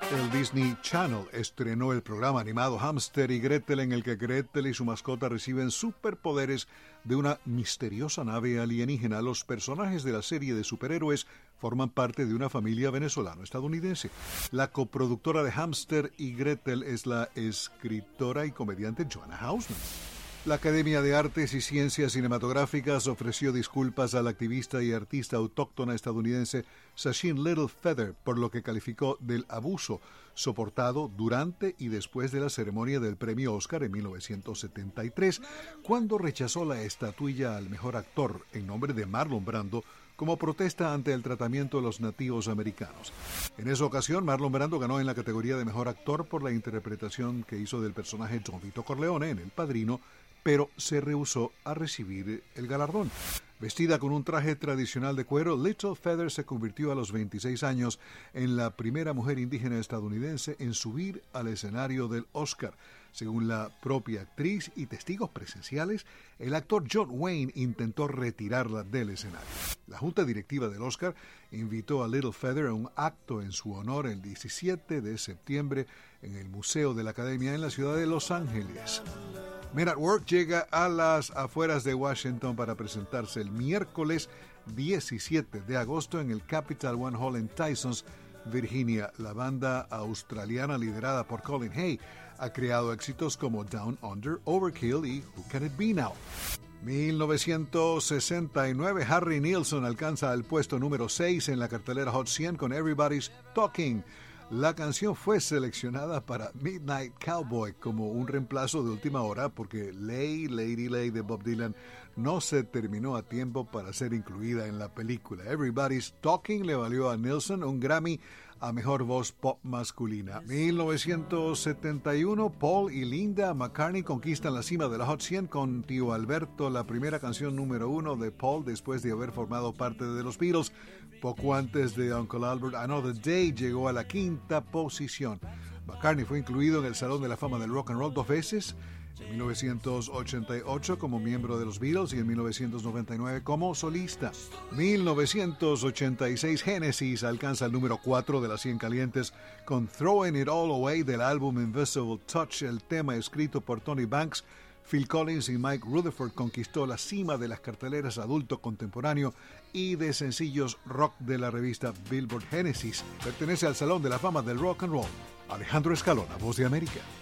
El Disney Channel estrenó el programa animado Hámster y Gretel, en el que Gretel y su mascota reciben superpoderes de una misteriosa nave alienígena. Los personajes de la serie de superhéroes forman parte de una familia venezolano-estadounidense. La coproductora de Hámster y Gretel es la escritora y comediante Joanna Hausman. La Academia de Artes y Ciencias Cinematográficas ofreció disculpas a la activista y artista autóctona estadounidense Sacheen Little Feather por lo que calificó del abuso soportado durante y después de la ceremonia del premio Oscar en 1973, cuando rechazó la estatuilla al mejor actor en nombre de Marlon Brando como protesta ante el tratamiento de los nativos americanos. En esa ocasión, Marlon Brando ganó en la categoría de mejor actor por la interpretación que hizo del personaje Don Vito Corleone en El Padrino, pero se rehusó a recibir el galardón. Vestida con un traje tradicional de cuero, Little Feather se convirtió a los 26 años en la primera mujer indígena estadounidense en subir al escenario del Oscar. Según la propia actriz y testigos presenciales, el actor John Wayne intentó retirarla del escenario. La junta directiva del Oscar invitó a Little Feather a un acto en su honor el 17 de septiembre en el Museo de la Academia en la ciudad de Los Ángeles. Men at Work llega a las afueras de Washington para presentarse el miércoles 17 de agosto en el Capital One Hall en Tysons, Virginia. La banda australiana liderada por Colin Hay ha creado éxitos como Down Under, Overkill y Who Can It Be Now. 1969, Harry Nilsson alcanza el puesto número 6 en la cartelera Hot 100 con Everybody's Talking. La canción fue seleccionada para Midnight Cowboy como un reemplazo de última hora porque Lady Lay de Bob Dylan no se terminó a tiempo para ser incluida en la película. Everybody's Talking le valió a Nilsson un Grammy a Mejor Voz Pop Masculina. 1971, Paul y Linda McCartney conquistan la cima de la Hot 100 con Tío Alberto, la primera canción número 1 de Paul después de haber formado parte de los Beatles. Poco antes de Uncle Albert, Another Day llegó a la quinta posición. McCartney fue incluido en el Salón de la Fama del Rock and Roll 2 veces, en 1988 como miembro de los Beatles y en 1999 como solista. 1986, Genesis alcanza el número 4 de las 100 calientes con Throwing It All Away del álbum Invisible Touch. El tema escrito por Tony Banks, Phil Collins y Mike Rutherford conquistó la cima de las carteleras adulto contemporáneo y de sencillos rock de la revista Billboard. Genesis pertenece al Salón de la Fama del Rock and Roll. Alejandro Escalona, Voz de América.